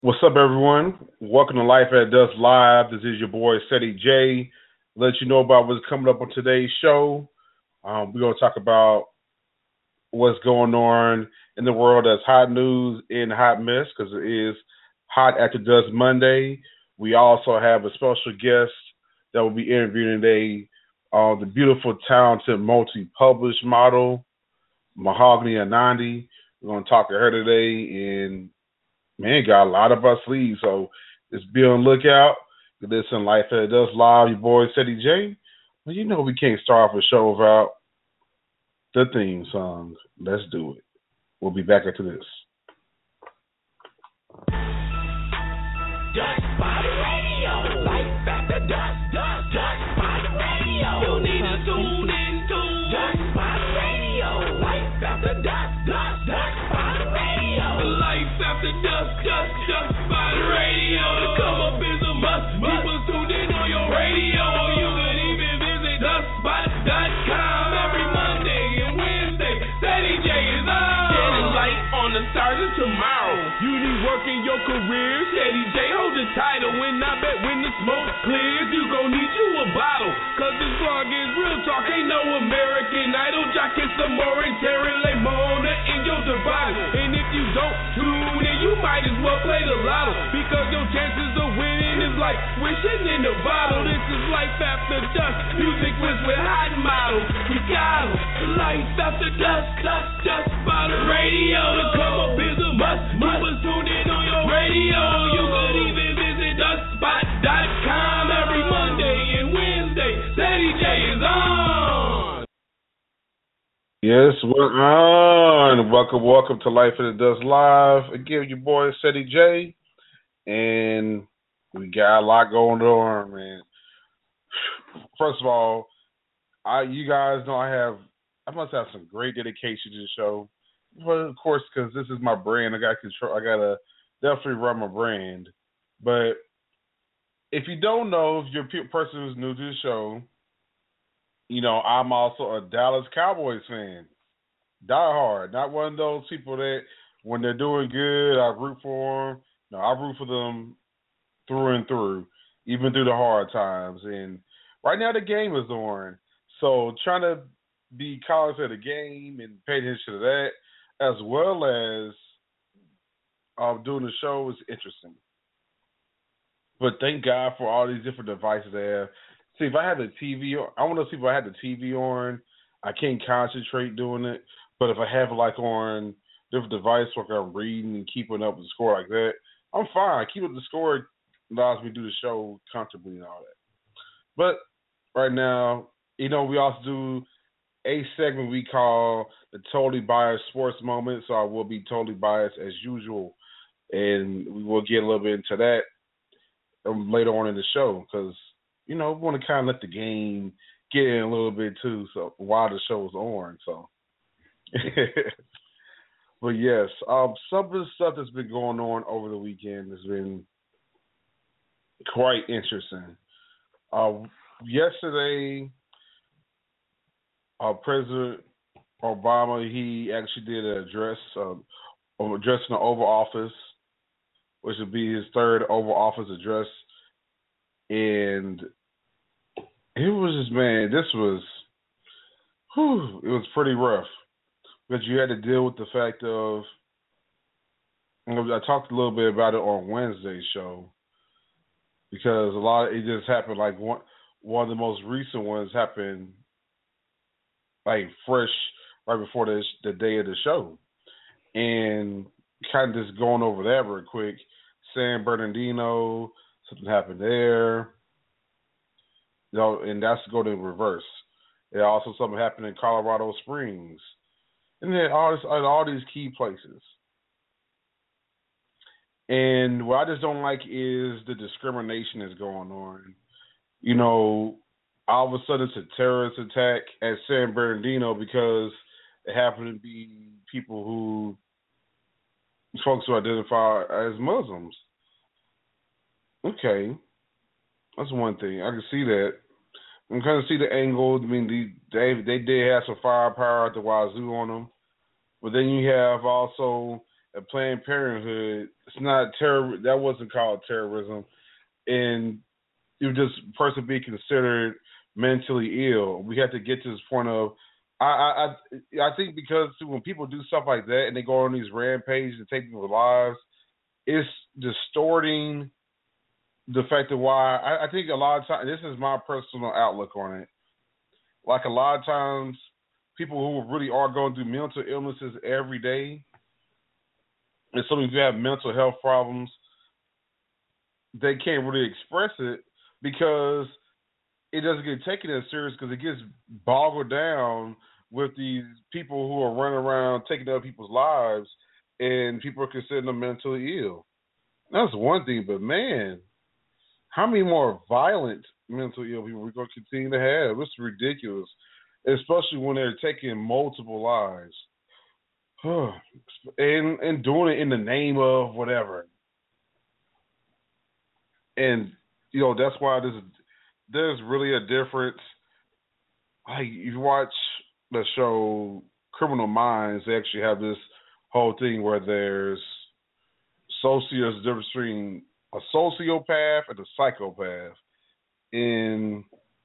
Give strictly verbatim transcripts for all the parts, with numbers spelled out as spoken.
What's up, everyone? Welcome to Life at Dusk Live. This is your boy, Seti J. Let you know about what's coming up on today's show. Um, we're going to talk about what's going on in the world that's hot news and hot mess, because it is Hot After Dusk Monday. We also have a special guest that will be interviewing today, uh, the beautiful, talented, multi-published model, Mahogany Anandi. We're going to talk to her today, and man, got a lot of our sleeves, so just be on the lookout. Listen, Life at Dusk Live, your boy Seti J. Well, you know we can't start off a show without the theme song. Let's do it. We'll be back after this. Dusk by the radio, Life after dusk, dusk, dusk by the radio. You need to tune in to Dusk by the radio, Life after dusk, dusk, dusk by the radio. Life after dusk, dusk, dusk by the radio. To come up is a must. People tuned in on your radio, or you could even visit dusk spot dot com every Monday and Wednesday. Seti J is on. Shedding light on the stars of tomorrow. You need work in your career, Seti J hold the title. When I bet when the smoke clears, you gon' need you a bottle. Cause this blog is real talk, ain't no American Idol. Jock is some more and Terry Lemona in your device. And if you don't tune in, you might as well play the lotto. Because your chances of winning is like wishing in a bottle. This is Life After Dusk, music was with hot models. We got 'em. Life After Dusk, dusk, dusk by the radio. To come up is a must. People tune in on your radio. You could even visit dusk spot dot com every Monday and Wednesday. Seti J is on. Yes, we're on. Welcome, welcome to Life at Dusk Live. Again, your boy Seti J. And we got a lot going on, man. First of all, I you guys know I have I must have some great dedication to the show. But of course, because this is my brand, I got control. I gotta definitely run my brand. But if you don't know, if you're a pe- person who's new to the show, you know I'm also a Dallas Cowboys fan, die hard. Not one of those people that when they're doing good, I root for them. No, I root for them through and through, even through the hard times. And right now the game is on, so trying to be cognizant of the game and pay attention to that, as well as uh, doing the show, is interesting. But thank God for all these different devices they have. See, if I had the T V on, I want to see if I had the T V on, I can't concentrate doing it. But if I have it like on different devices, like I'm reading and keeping up with the score like that, I'm fine. Keep up the score allows me to do the show comfortably and all that. But right now, you know, we also do a segment we call the Totally Biased Sports Moment. So I will be totally biased as usual. And we will get a little bit into that um, later on in the show because, you know, we want to kind of let the game get in a little bit too, so while the show is on. So, but yes, um, some of the stuff that's been going on over the weekend has been quite interesting. Uh, yesterday, uh, President Obama, he actually did an address, uh, address in the Oval Office, which would be his third Oval Office address. And it was just, man, this was, whew, it was pretty rough. Because you had to deal with the fact of, I talked a little bit about it on Wednesday's show, because a lot of it just happened, like one, one of the most recent ones happened like fresh right before the, the day of the show. And kind of just going over that real quick, San Bernardino, something happened there. You know, and that's going in reverse. There also something happened in Colorado Springs. And then all this, all these key places. And what I just don't like is the discrimination that's going on. You know, all of a sudden it's a terrorist attack at San Bernardino because it happened to be people who, folks who identify as Muslims. Okay. That's one thing. I can see that. I'm kind of see the angle. I mean, they they did have some firepower at the wazoo on them. But then you have also at Planned Parenthood, it's not terror. That wasn't called terrorism, and it was just a person being considered mentally ill. We have to get to this point of, I, I, I, I think because when people do stuff like that and they go on these rampages and take people's lives, it's distorting the fact that why I, I think a lot of times, this is my personal outlook on it. Like a lot of times, people who really are going through mental illnesses every day, and some of you have mental health problems, they can't really express it because it doesn't get taken as serious because it gets boggled down with these people who are running around taking other people's lives, and people are considering them mentally ill. That's one thing, but man, how many more violent mental ill people we're going to continue to have? It's ridiculous, especially when they're taking multiple lives and and doing it in the name of whatever. And you know that's why there's there's really a difference. Like if you watch the show Criminal Minds, they actually have this whole thing where there's socio the difference between a sociopath and a psychopath. And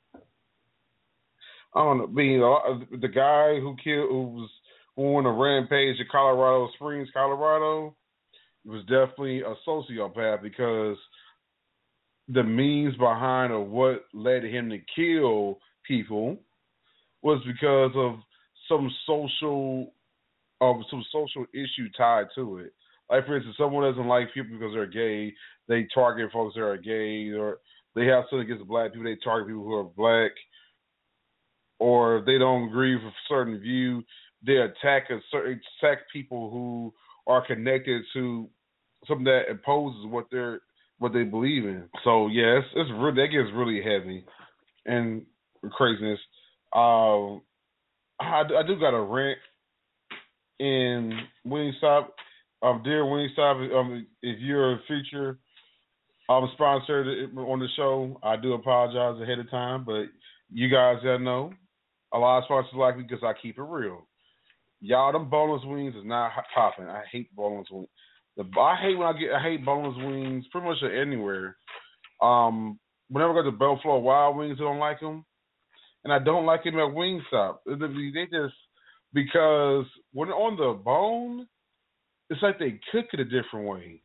I don't know, being the guy who killed, who was who went on a rampage in Colorado Springs, Colorado, was definitely a sociopath because the means behind of what led him to kill people was because of some social, of some social issue tied to it. Like for instance, someone doesn't like people because they're gay, they target folks that are gay, or they have something against black people, they target people who are black, or if they don't agree with a certain view, they attack a certain attack people who are connected to something that opposes what they're what they believe in. So yes, yeah, it's, it's really, that gets really heavy and craziness. Um, I, I do got a rant in Wingstop. Um, dear Wingstop, um, if you're a feature um, sponsored on the show, I do apologize ahead of time, but you guys gotta know, a lot of sponsors like me because I keep it real. Y'all, them boneless wings is not popping. I hate boneless wings. The, I hate when I get. I hate boneless wings pretty much anywhere. Um, whenever I go to Buffalo Wild Wings, I don't like them, and I don't like them at Wingstop. They just because when on the bone, it's like they cook it a different way,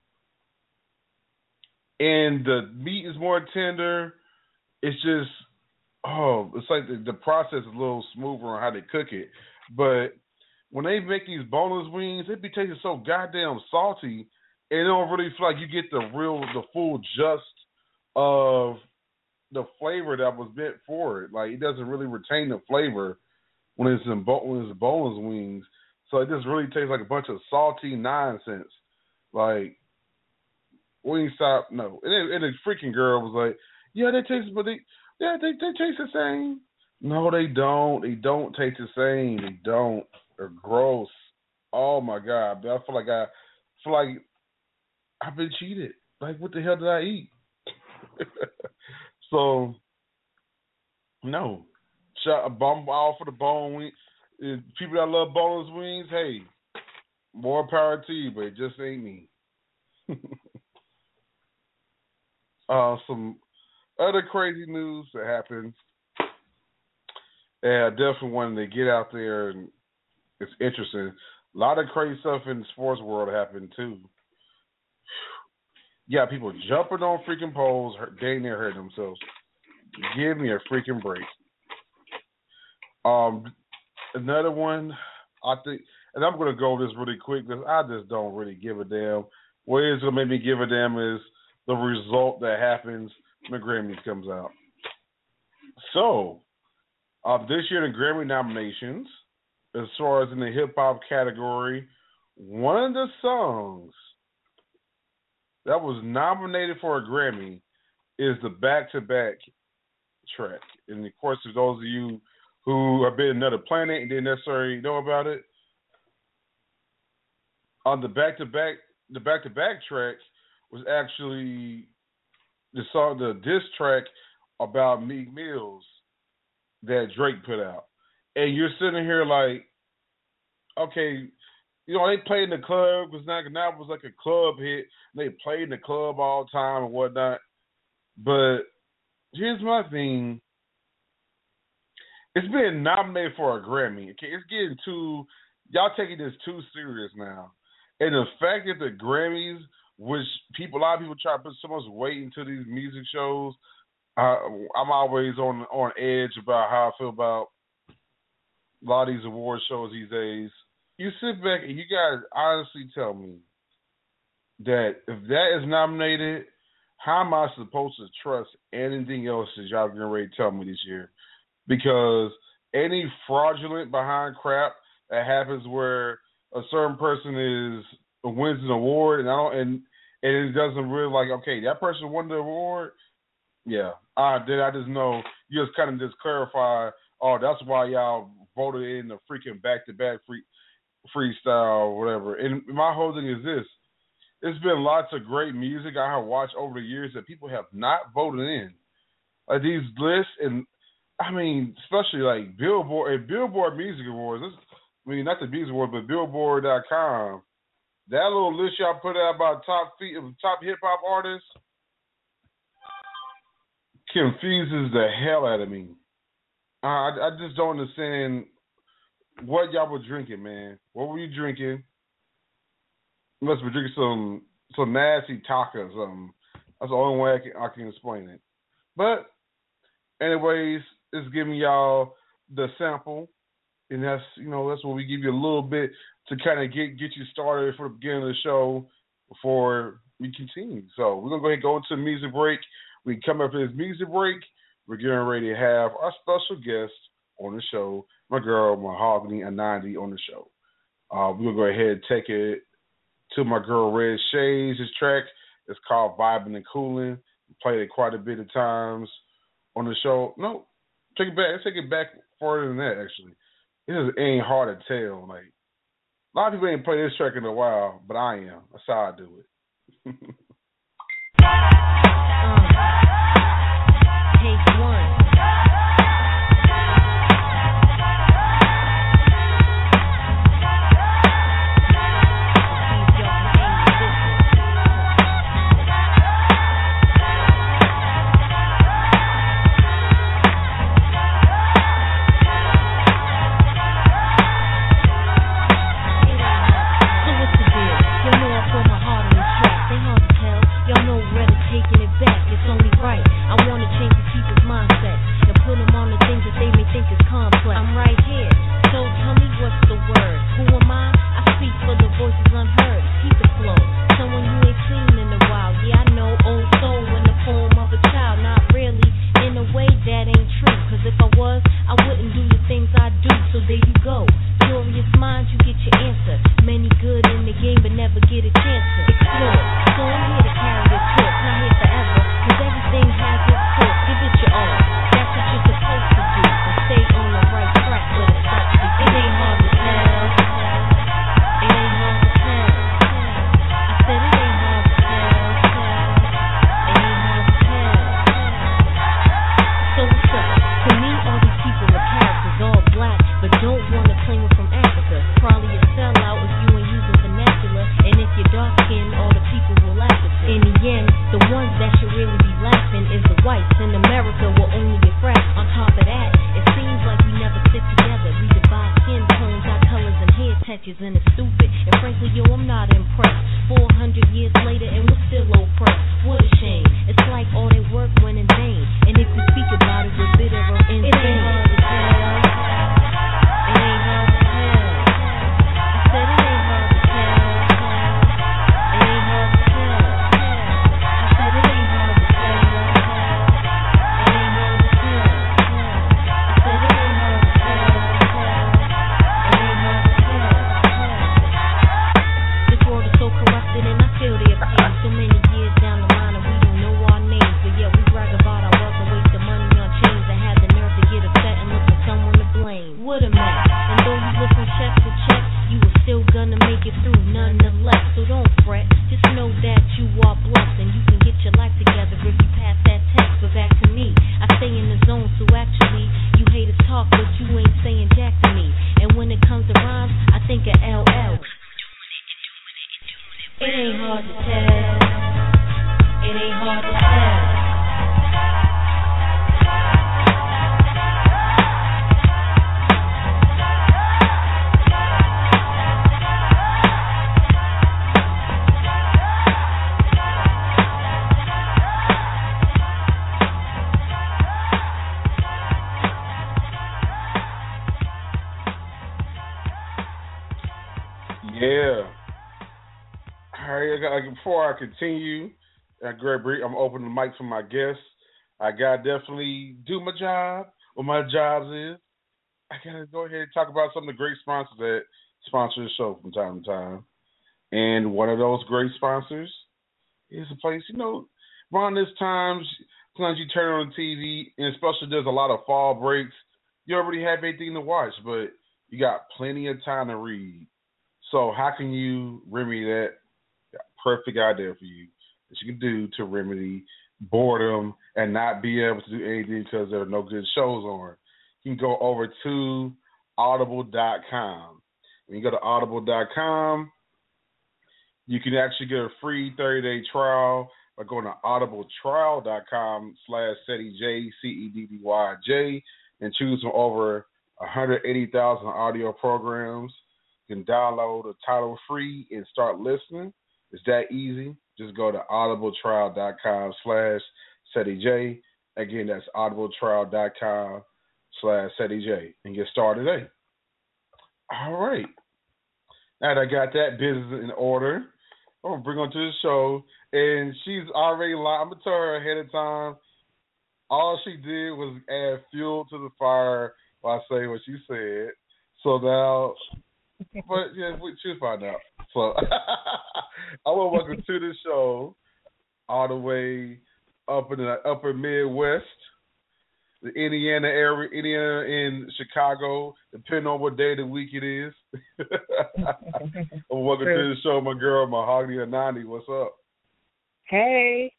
and the meat is more tender. It's just oh, it's like the, the process is a little smoother on how they cook it, but when they make these boneless wings, they be tasting so goddamn salty, and it don't really feel like you get the real, the full just of the flavor that was meant for it. Like it doesn't really retain the flavor when it's in bo- when it's boneless wings. So it just really tastes like a bunch of salty nonsense. Like Wingstop, no. And, it, and the freaking girl was like, "Yeah, they taste, but they, yeah, they they taste the same." No, they don't. They don't taste the same. They don't. They're gross. Oh my god! I feel like I feel like I've been cheated. Like what the hell did I eat? So no, shot a bomb all for the bone wing. People that love boneless wings, hey, more power to you, but it just ain't me. uh, some other crazy news that happened. Yeah, I definitely wanted to get out there, and it's interesting. A lot of crazy stuff in the sports world happened too. Yeah, people jumping on freaking poles, getting there hurting themselves. Give me a freaking break. Um, another one, I think, and I'm going to go over this really quick because I just don't really give a damn. What is going to make me give a damn is the result that happens when the Grammys comes out. So, uh, this year in the Grammy nominations, as far as in the hip-hop category, one of the songs that was nominated for a Grammy is the Back-to-Back track. And, of course, for those of you who have been in another planet and didn't necessarily know about it, on the Back-to-Back, the Back-to-Back track was actually the song, the diss track about Meek Mills that Drake put out. And you're sitting here like, okay, you know, they played in the club because now, now it was like a club hit. They played in the club all the time and whatnot. But here's my thing. It's being nominated for a Grammy. Okay, it's getting too, y'all taking this too serious now. And the fact that the Grammys, which people, a lot of people try to put so much weight into these music shows, uh, I'm always on on edge about how I feel about a lot of these award shows these days. You sit back and you guys honestly tell me that if that is nominated, how am I supposed to trust anything else that y'all getting ready to tell me this year? Because any fraudulent behind crap that happens where a certain person is wins an award and I don't and and it doesn't really like, okay, that person won the award, yeah. Uh then I just know you just kind of just clarify, oh, that's why y'all voted in the freaking back to back free freestyle or whatever. And my whole thing is this. There's been lots of great music I have watched over the years that people have not voted in. Like these lists, and I mean, especially like Billboard and Billboard Music Awards. This, I mean, not the Music Awards, but Billboard dot com. That little list y'all put out about top feet of top hip hop artists confuses the hell out of me. Uh, I, I just don't understand what y'all were drinking, man. What were you drinking? You must be drinking some some nasty taco or something. That's the only way I can, I can explain it. But anyways, it's giving y'all the sample, and that's you know that's what we give you a little bit to kind of get get you started for the beginning of the show before we continue. So we're gonna go ahead and go into the music break. We come up for this music break. We're getting ready to have our special guest on the show, my girl Mahogany Anandi on the show. Uh, we're gonna go ahead and take it to my girl Red Shades. This track is called Vibing and Cooling. We played it quite a bit of times on the show. No, take it back. Let's take it back further than that, actually. It just ain't hard to tell. Like, a lot of people ain't played this track in a while, but I am. That's how I do it. Take one. So what's the deal? You know I put my heart on this track. They hard to tell. before I continue, uh, Greg Bree, I'm opening the mic for my guests. I gotta definitely do my job. What my job is, I gotta go ahead and talk about some of the great sponsors that sponsor the show from time to time. And one of those great sponsors is a place, you know, around this time, sometimes you turn on the T V, and especially there's a lot of fall breaks. You already have anything to watch, but you got plenty of time to read. So how can you remedy that? Got a perfect idea for you that you can do to remedy boredom and not be able to do anything because there are no good shows on. You can go over to audible dot com. When you go to audible dot com, you can actually get a free thirty-day trial by going to audibletrial dot com slash Ceddy J, C E D D Y J, and choose from over one hundred eighty thousand audio programs. You can download a title free and start listening. It's that easy. Just go to audibletrial dot com slash Ceddy J. Again, that's audibletrial dot com slash Ceddy J and get started today. All right. Now that I got that business in order, I'm going to bring her to the show. And she's already live. I'm going to tell her ahead of time. All she did was add fuel to the fire by saying what she said. So now, but yeah, she'll find out. So I want to welcome to the show all the way up in the upper Midwest, the Indiana area, Indiana in Chicago, depending on what day of the week it is. Welcome to the show, my girl, Mahogany Anandi. What's up? Hey.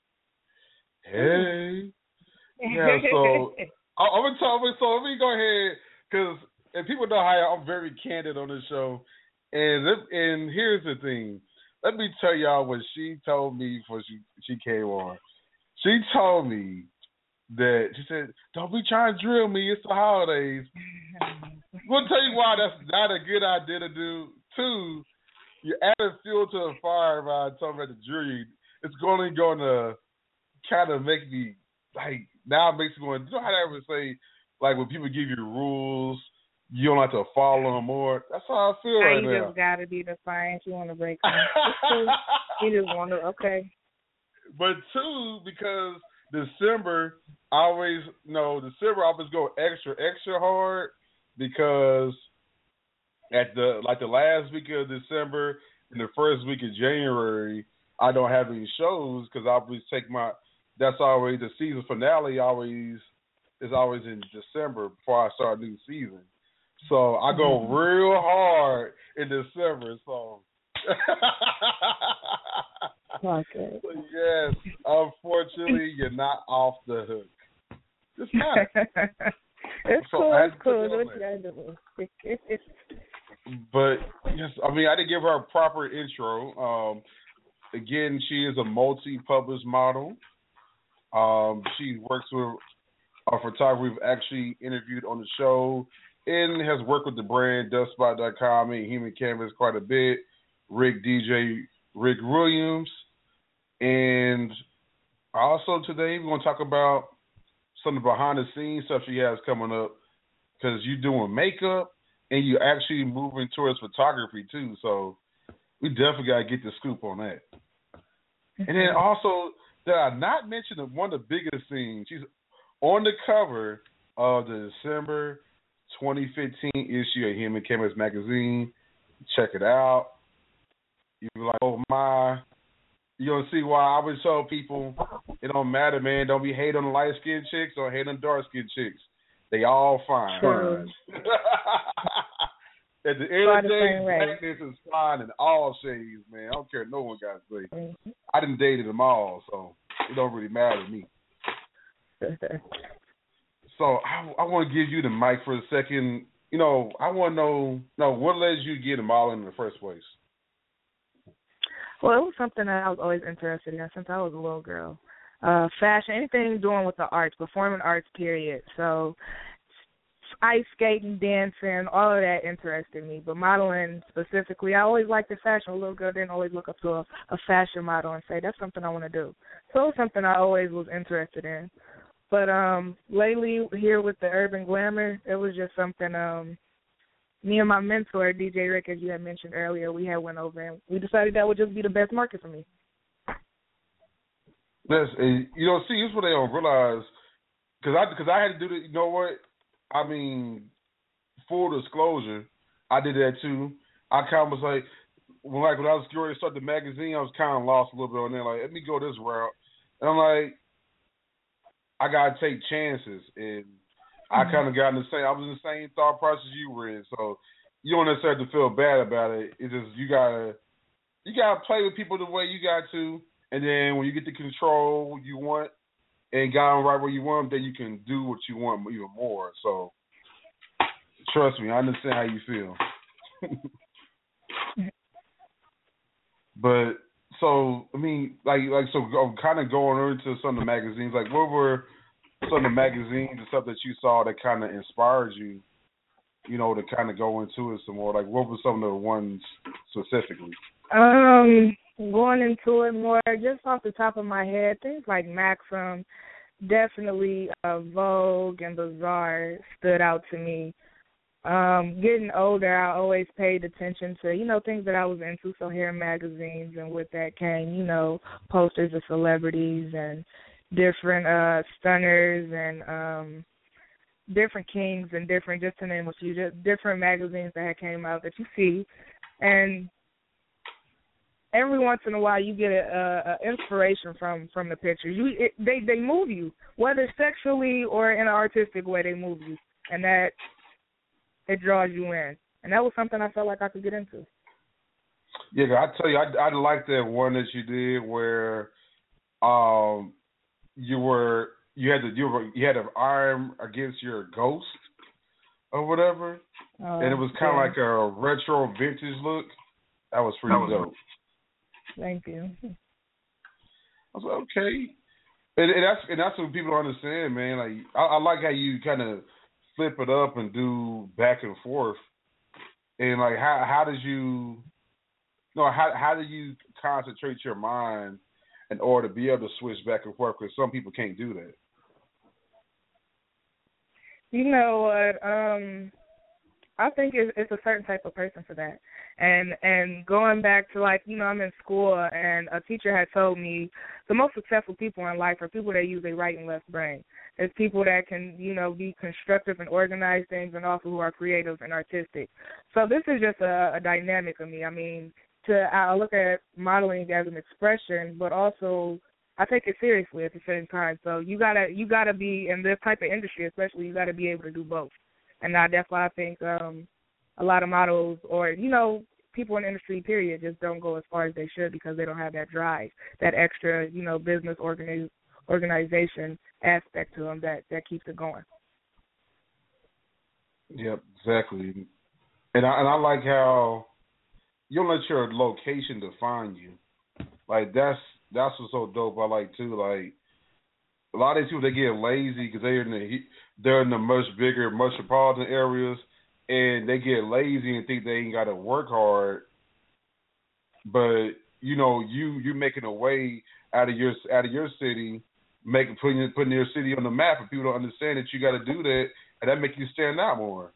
Hey. Yeah, so I, I'm going to talk, so let me go ahead, because and people know how I'm very candid on this show. And and here's the thing. Let me tell y'all what she told me before she, she came on. She told me that, she said, don't be trying to drill me. It's the holidays. I'm going to tell you why that's not a good idea to do. Two, you added fuel to the fire by talking about the drill you. It's only going to kind of make me, like, now it makes me want, you know how they ever say, like, when people give you rules, you don't have to follow them more. That's how I feel now right you now. You just got to be defiant. You want to break them. You just want to, okay. But two, because December, I always, no, December I always go extra, extra hard because at the, like the last week of December and the first week of January, I don't have any shows because I always take my, that's always the season finale always, is always in December before I start a new season. So I go real hard in December. So, okay. So yes, unfortunately, you're not off the hook. Just not. It's so cool. It's cool. What you gotta do. But yes, I mean, I didn't give her a proper intro. Um, again, she is a multi-published model. Um, she works with a photographer we've actually interviewed on the show and has worked with the brand dust spot dot com and Human Canvas quite a bit. Rick D J Rick Williams. And also today we're going to talk about some of the behind-the-scenes stuff she has coming up because you're doing makeup and you're actually moving towards photography too. So we definitely got to get the scoop on that. And then also, did I not mention one of the biggest things? She's on the cover of the December twenty fifteen issue of Human Canvas magazine. Check it out. You be like, oh my. You're going to see why I always tell people, it don't matter, man. Don't be hating on the light-skinned chicks or hating on dark-skinned chicks. They all fine. True. At the end of the day, blackness is fine in all shades, man. I don't care what no one got to say. Mm-hmm. I done dated them all, so it don't really matter to me. So I, I want to give you the mic for a second. You know, I want to know, no, what led you to get a modeling in the first place? Well, it was something that I was always interested in since I was a little girl. Uh, fashion, anything doing with the arts, performing arts, period. So ice skating, dancing, all of that interested me. But modeling specifically, I always liked the fashion. A little girl didn't always look up to a, a fashion model and say, that's something I want to do. So it was something I always was interested in. But um, lately, here with the urban glamour, it was just something um, me and my mentor, D J Rick, as you had mentioned earlier, we had went over and we decided that would just be the best market for me. That's and, you know, see, it's what they don't realize because I because I had to do the. You know what? I mean, full disclosure, I did that too. I kind of was like, when like when I was getting to start the magazine, I was kind of lost a little bit on there. Like, let me go this route, and I'm like, I gotta take chances, and I kind of got in the same. I was in the same thought process you were in, so you don't necessarily have to feel bad about it. It's just you gotta you gotta play with people the way you got to, and then when you get the control you want and got them right where you want them, then you can do what you want even more. So trust me, I understand how you feel. But so I mean, like like so, I'm kind of going into some of the magazines. Like, what were some of the magazines and stuff that you saw that kind of inspired you, you know, to kind of go into it some more? Like, what were some of the ones specifically? Um, going into it more, just off the top of my head, things like Maxim, definitely uh, Vogue and Bazaar stood out to me. Um, getting older, I always paid attention to, you know, things that I was into, so hair magazines, and with that came, you know, posters of celebrities and different uh, stunners and um, different kings and different, just to name a few, just different magazines that had came out that you see. And every once in a while you get a, a, a inspiration from, from the pictures. You, it, they, they move you, whether sexually or in an artistic way, they move you. And that... it draws you in. And that was something I felt like I could get into. Yeah, I tell you, I, I like that one that you did where um, you were you had to you were you had an arm against your ghost or whatever, uh, and it was kind of yeah. like a retro vintage look. That was pretty that was dope. Thank you. I was like, okay, and, and that's and that's what people don't understand, man. Like I, I like how you kind of flip it up and do back and forth, and like how how did you, no how how do you concentrate your mind in order to be able to switch back and forth? Because some people can't do that. You know what? Um, I think it's, it's a certain type of person for that. And and going back to, like, you know, I'm in school and a teacher had told me the most successful people in life are people that use their right and left brain. It's people that can, you know, be constructive and organize things, and also who are creative and artistic. So this is just a, a dynamic of me. I mean, to I look at modeling as an expression, but also I take it seriously at the same time. So you gotta you gotta be in this type of industry, especially, you gotta be able to do both. And I, that's why I think um, a lot of models, or, you know, people in the industry, period, just don't go as far as they should because they don't have that drive, that extra, you know, business organiz- organization aspect to them that, that keeps it going. Yep, exactly. And I, and I like how you don't let your location define you. Like, that's that's what's so dope. I like, too. Like, a lot of these people, they get lazy because they're in the they're in the much bigger metropolitan areas, and they get lazy and think they ain't got to work hard. But you know, you you making a way out of your out of your city, making putting putting your city on the map, and people don't understand that you got to do that, and that make you stand out more.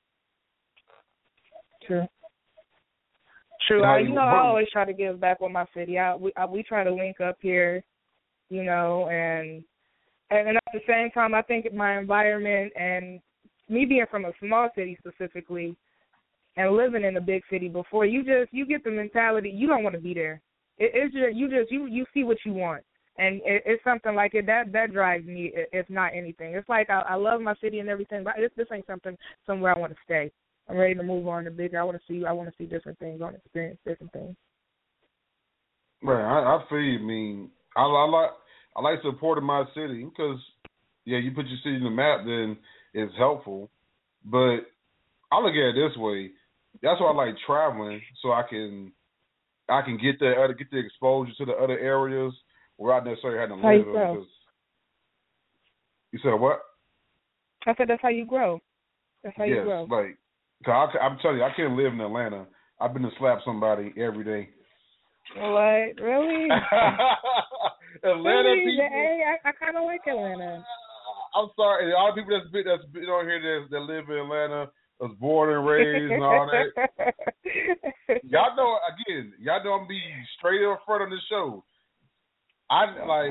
True. True. I, you know, I always try to give back with my city. I, we I, we try to link up here, you know, and. And at the same time, I think my environment and me being from a small city specifically and living in a big city before, you just, you get the mentality, you don't want to be there. It, it's just, you just, you, you see what you want. And it, it's something like it, that, that drives me, if not anything. It's like I, I love my city and everything, but this, this ain't something, somewhere I want to stay. I'm ready to move on to bigger. I want to see, I want to see different things. I want to experience different things. Right, I, I feel you. I mean, I, I like, I like supporting my city because, yeah, you put your city in the map, then it's helpful. But I look at it this way: that's why I like traveling, so I can, I can get the other, get the exposure to the other areas where I necessarily had to how live. You, grow. You said what? I said that's how you grow. That's how yes, you grow. like, cause I, I'm telling you, I can't live in Atlanta. I've been to slap somebody every day. What? Really? Atlanta really? people. Hey, I, I kind of like Atlanta. I'm sorry. All the people that's been, that's been on here that, that live in Atlanta, was born and raised and all that. Y'all know, again, y'all know I'm be straight up front on the show. I like,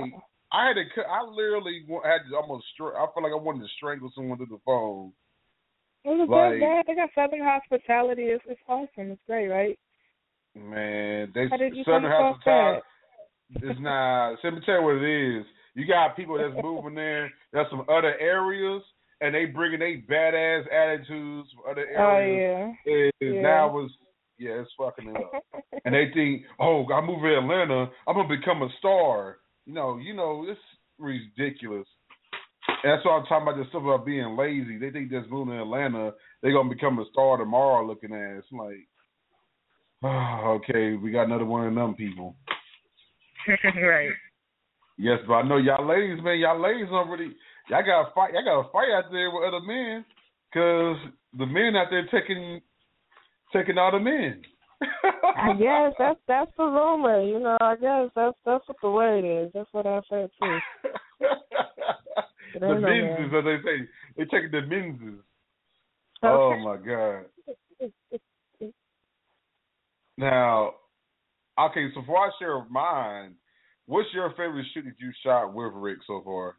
I had to. cu- I literally wa- had to almost. Str- I felt like I wanted to strangle someone through the phone. It was Like, good, They got Southern hospitality. It's, it's awesome. It's great, right? man, they How did you come Southern across hospitality. that? It's not. Let me tell you what it is. You got people that's moving there. There's some other areas, and they bringing they badass attitudes from other areas. Oh, yeah. It, Yeah. Now it's yeah, it's fucking it up. And they think, oh, I move to Atlanta, I'm gonna become a star. You know, you know, it's ridiculous. And that's why I'm talking about this stuff about being lazy. They think just moving to Atlanta, they're gonna become a star tomorrow. Looking at it. It's like, oh, okay, we got another one of them people. Right. Yes, but I know y'all ladies, man, y'all ladies already, y'all got to fight, y'all got to fight out there with other men, cause the men out there taking, taking all the men. I guess that's that's the rumor, you know. I guess that's that's what the word is. That's what I said too. The menses, as they say, they taking the menses. Okay. Oh my God. Now, okay, so before I share mine, what's your favorite shoot that you shot with Rick so far?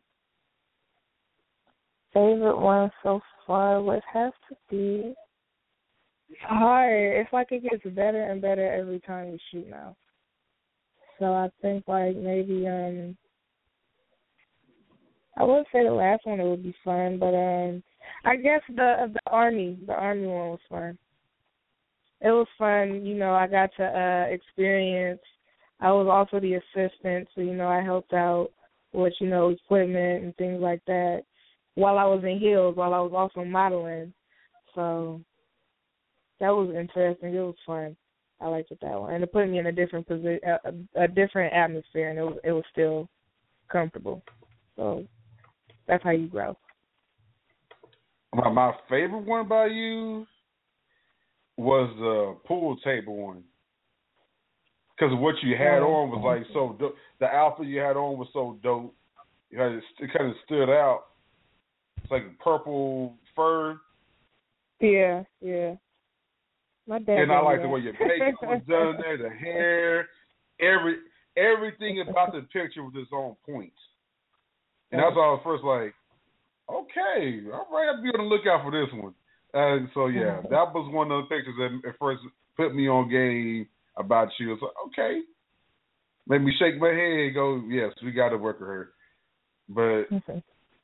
Favorite one so far would have to be hard. It's like it gets better and better every time we shoot now. So I think like maybe um I would say the last one it would be fun, but um I guess the the army the army one was fun. It was fun, you know. I got to uh experience. I was also the assistant, so you know I helped out with you know equipment and things like that while I was in heels, while I was also modeling. So that was interesting. It was fun. I liked it that one, and it put me in a different position, a, a different atmosphere, and it was it was still comfortable. So that's how you grow. My, my favorite one by you was the pool table one, because what you had Oh, on was like so dope. The outfit you had on was so dope. You had, it kind of stood out. It's like purple fur. Yeah, yeah. My dad. And I like that. the way your makeup was done there, the hair, every everything about the picture was just on point. And that's why I was first like, okay, all right, I'll be on the lookout for this one. And so yeah, that was one of the pictures that at first put me on game about you. It's like, okay, made me shake my head and go, yes, we got to work with her. But Okay.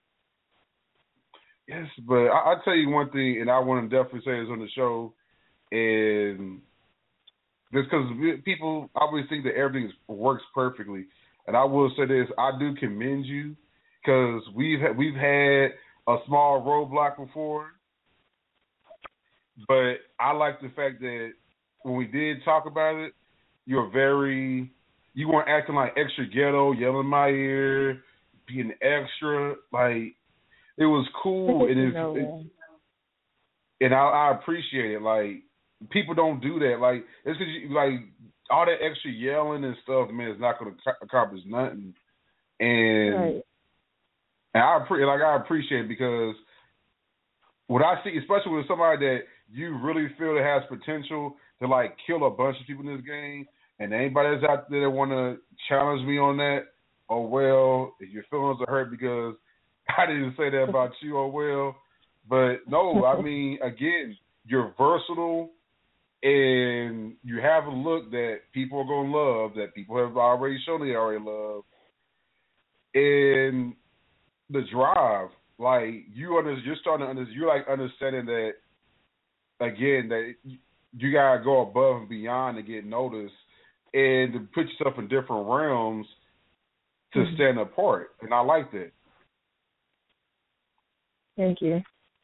yes, but I, I'll tell you one thing, and I want to definitely say this on the show. And just because people always think that everything works perfectly, and I will say this, I do commend you because we've had, we've had a small roadblock before, but I like the fact that when we did talk about it, you're very, you weren't acting like extra ghetto, yelling in my ear, being extra, like it was cool, and it, it, and I, I appreciate it, like. People don't do that. Like it's cause you, like all that extra yelling and stuff, man, is not going to accomplish nothing. And Right. and I appre- like I appreciate it because what I see, especially with somebody that you really feel that has potential to like kill a bunch of people in this game, and anybody that's out there that want to challenge me on that, oh well, if your feelings are hurt because I didn't say that about you, oh well. But no, I mean, again, you're versatile. And you have a look that people are going to love, that people have already shown they already love. And the drive, like, you under, you're starting to understand, you're like understanding that, again, that you got to go above and beyond to get noticed and to put yourself in different realms to mm-hmm. stand apart. And I like that. Thank you.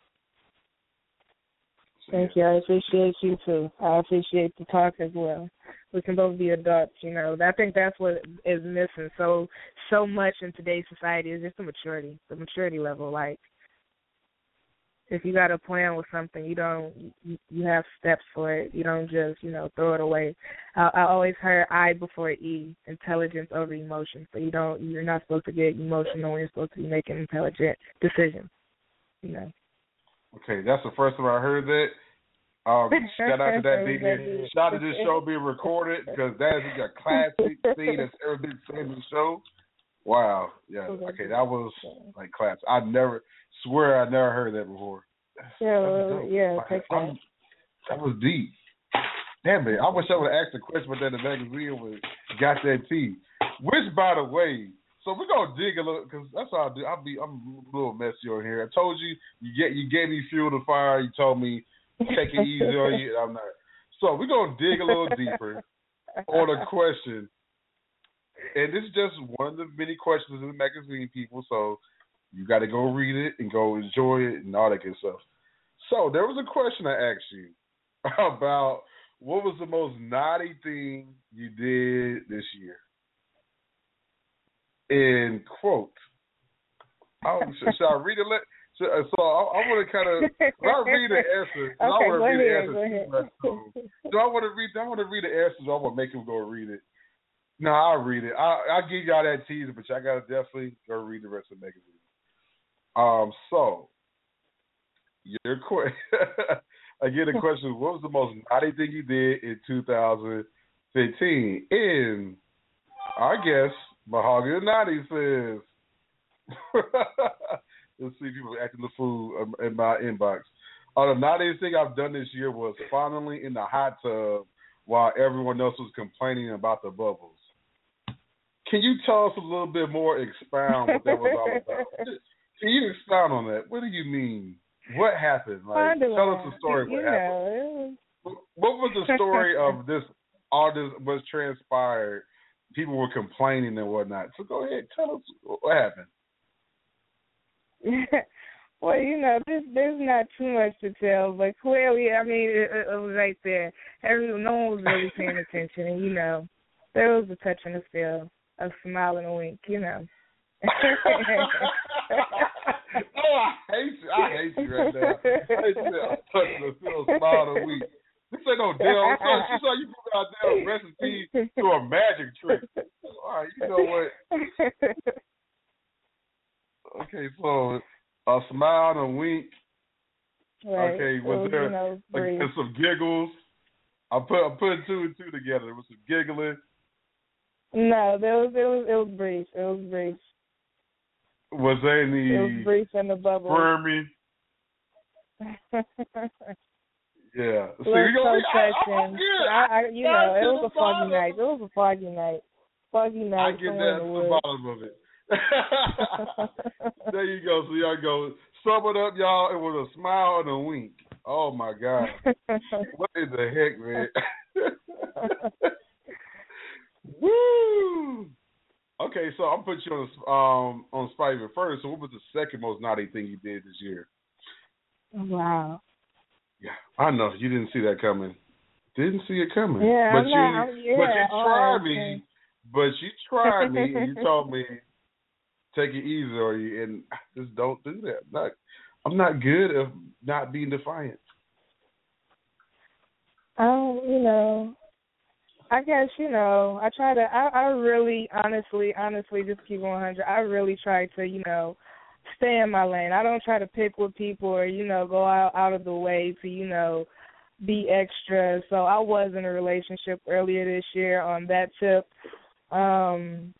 Thank you. I appreciate you too. I appreciate the talk as well. We can both be adults, you know. I think that's what is missing so so much in today's society is just the maturity, the maturity level. Like, if you got a plan with something, you don't you, you have steps for it. You don't just you know throw it away. I, I always heard I before E, intelligence over emotion. So you don't you're not supposed to get emotional when you're supposed to be making intelligent decisions. You know. Okay, that's the first time I heard that. Um, shout out to that being shout out to this show being recorded because that is a classic thing that's ever been said in the show. Wow. Yeah. Okay, that was like class. I never swear I never heard that before. Yeah, well, yeah, like, take that. That was deep. Damn it! I wish I would have asked a question, but then the magazine was got that tea. Which, by the way, so we're gonna dig a little because that's how I do. I'll be I'm a little messy on here. I told you you get you gave me fuel to fire. You told me take it easy on you. I'm not. So we're gonna dig a little deeper on a question, and this is just one of the many questions in the magazine, people. So you got to go read it and go enjoy it and all that good stuff. So there was a question I asked you about what was the most naughty thing you did this year. In quote, I, should I read it? So I, I want to kind of. I read the answer. Okay, I want to go read ahead, the answer. go ahead. Do I want to read? Do I want to read the answers? Or I want to make him go read it. No, I'll read it. I, I'll give y'all that teaser, but y'all gotta definitely go read the rest of the magazine. Um. So your question. Again, the question: what was the most naughty thing you did in two thousand fifteen? And our guest, Mahogany Naughty, says. Let's see people acting the fool in my inbox. Oh, the naughtiest thing I've done this year was fondling in the hot tub while everyone else was complaining about the bubbles. Can you tell us a little bit more, expound what that was all about? Can you expound on that? What do you mean? What happened? Like, tell us the story of what you happened. Know. What was the story of this, all this was transpired? People were complaining and whatnot. So go ahead, tell us what happened. Well, you know, there's, there's not too much to tell, but clearly, I mean, it, it was right there. Everyone, no one was really paying attention, and, you know, there was a touch and a feel, a smile and a wink, you know. Oh, I hate you. I hate you right now. I hate you. I'm touching a feel, smile and a wink. This ain't no damn. She saw you put out damn recipe to a magic trick. All right, you know what? Okay, so a smile and a wink. Right. Okay, was, was there you know, like, some giggles? I put I put two and two together. There was some giggling. No, there was it was it was brief. It was brief. Was there any? It was brief in the bubble. Squirmy. Yeah. So you know, I, I, I, I, you know, it was a foggy night. It was a foggy night. Foggy night. I get that to the bottom of it. There you go. So y'all go. Sum it up, y'all. It was a smile and a wink. Oh my God. What in the heck, man? Woo! Okay, so I'm putting you on um on Spider first. So what was the second most naughty thing you did this year? Wow. Yeah, I know you didn't see that coming. Didn't see it coming. Yeah, but I'm you, not, yeah, but you tried oh, me. okay. But you tried me, and you told me take it easy on you, and just don't do that. I'm not, I'm not good at not being defiant. Oh, you know, I guess you know. I try to. I, I really, honestly, honestly, just keep one hundred. I really try to, you know, stay in my lane. I don't try to pick with people or, you know, go out, out of the way to, you know, be extra. So I was in a relationship earlier this year on that tip. Um,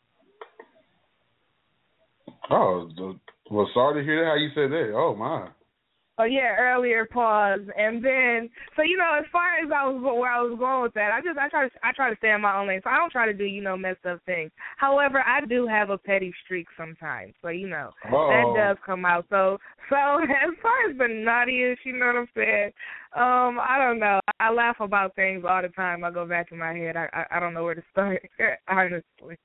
oh, well, sorry to hear that, how you said that. Oh, my. Oh, yeah, earlier pause. And then, so, you know, as far as I was where I was going with that, I just, I try to, I try to stay in my own lane. So I don't try to do, you know, messed up things. However, I do have a petty streak sometimes. So, you know, Uh-oh. that does come out. So, so as far as the naughtiest, you know what I'm saying? Um, I don't know. I laugh about things all the time. I go back in my head. I, I, I don't know where to start, honestly.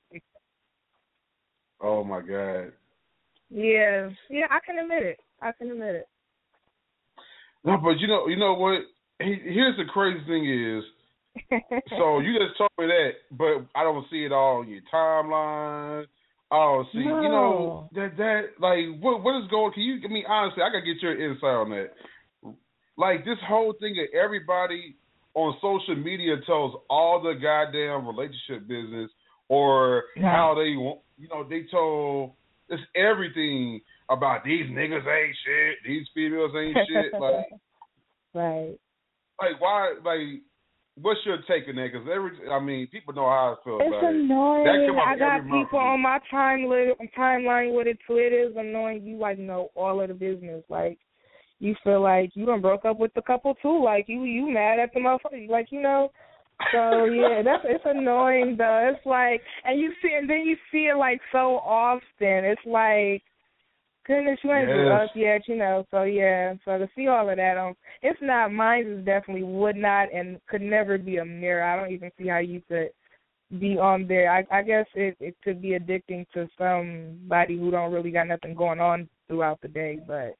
Oh, my God. Yeah. Yeah, I can admit it. I can admit it. No, but you know, you know what? Here's the crazy thing is, so you just told me that, but I don't see it all on your timeline. I don't see, no. you know, that that like what what is going? Can you? I mean, honestly, I gotta get your insight on that. Like this whole thing that everybody on social media tells all the goddamn relationship business or yeah. how they want, you know, they told it's everything. About these niggas ain't shit, these females ain't shit, like, right? Like why? Like what's your take on that? Because every, I mean, people know how I feel It's about annoying. it. That come up I got every month. people on my time li- timeline with it too. It is annoying. You like know all of the business. Like you feel like you done broke up with the couple too. Like you you mad at the motherfucker. Like you know. So yeah, that's it's annoying though. It's like, and you see, and then you see it like so often. It's like, goodness, you ain't grew Yes. up yet, you know. So yeah, so to see all of that on, it's not mine. Is definitely would not and could never be a mirror. I don't even see how you could be on there. I, I guess it it could be addicting to somebody who don't really got nothing going on throughout the day, but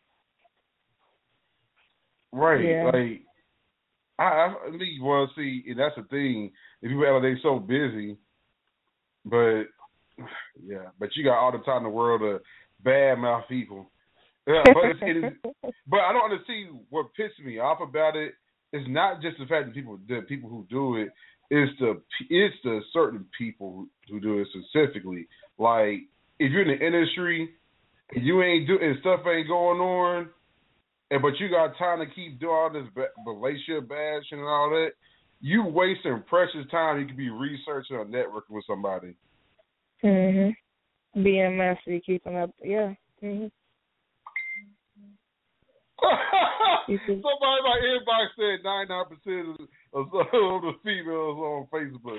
Right. yeah. Like, I, I mean, well, see, and that's the thing. If people act like they so busy, but yeah, but you got all the time in the world to badmouth people. Yeah, but it's, it is, but I don't understand what pisses me off about it. It's not just the fact that people, the people who do it. It's the it's the certain people who do it specifically. Like, if you're in the industry and you ain't do and stuff ain't going on. And but you got time to keep doing all this relationship bashing and all that. You wasting precious time. You could be researching or networking with somebody. Mhm. Being messy, keeping up. Yeah. Mhm. Somebody in my inbox said ninety-nine percent of, of the females on Facebook.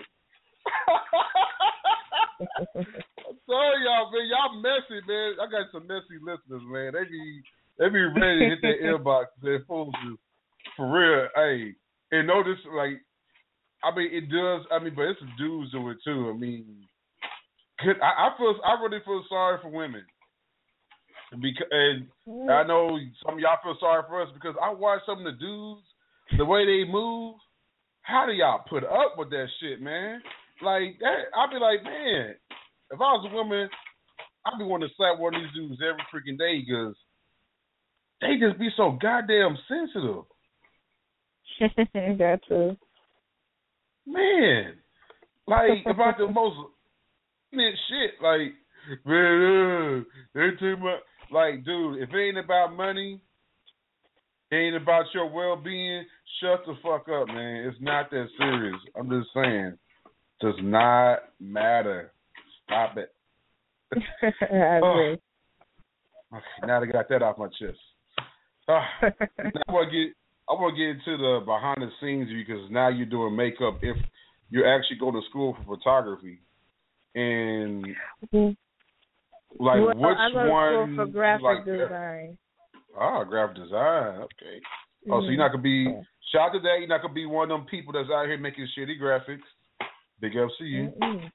I'm telling y'all, man, y'all messy, man. I got some messy listeners, man. They be they be ready to hit that inbox. They're fools you. For real, hey. And notice, like, I mean, it does. I mean, but it's some dudes do it too. I mean, could, I, I feel, I really feel sorry for women. Because and I know some of y'all feel sorry for us because I watch some of the dudes, the way they move. How do y'all put up with that shit, man? Like that, I'd be like, man, if I was a woman, I'd be wanting to slap one of these dudes every freaking day because they just be so goddamn sensitive. That too. Man, like about the most shit, like man, they too much. Like, dude, if it ain't about money, it ain't about your well-being, shut the fuck up, man. It's not that serious. I'm just saying. Does not matter. Stop it. I agree. Oh. Okay, now I got that off my chest. Uh, now I want to get I want to get into the behind the scenes because now you're doing makeup. If you actually go to school for photography, and mm-hmm. like well, which I go to one school for graphic like design. Ah, graphic design. Okay. Mm-hmm. Oh, so you're not gonna be shout out to that. You're not gonna be one of them people that's out here making shitty graphics. Big F C you.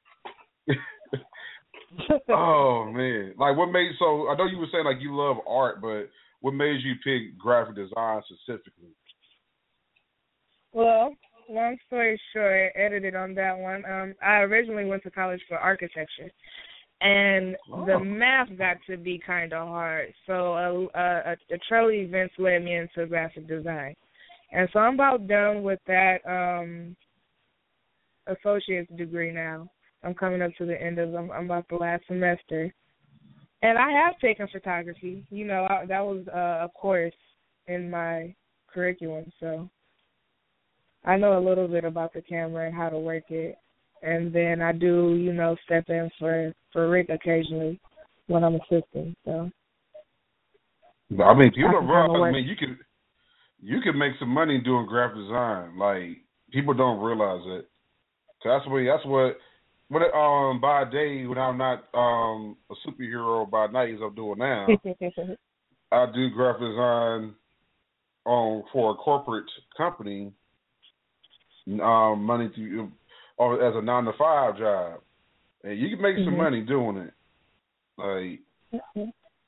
Oh man, like what made so? I know you were saying like you love art, but what made you pick graphic design specifically? Well, long story short, edited on that one. Um, I originally went to college for architecture, and oh. the math got to be kind of hard. So a, a, a trail events led me into graphic design, and so I'm about done with that um, associate's degree now. I'm coming up to the end of I'm, I'm about the last semester, and I have taken photography. You know, I, that was uh, a course in my curriculum, so I know a little bit about the camera and how to work it. And then I do, you know, step in for, for Rick occasionally when I'm assisting. So, I mean, people don't realize. I I mean, you can you can make some money doing graphic design. Like people don't realize it. That's what that's what what um by day when I'm not um a superhero by night as I'm doing now. I do graphic design on for a corporate company. Um, money to or as a nine to five job, and you can make some mm-hmm. money doing it. Like, mm-hmm.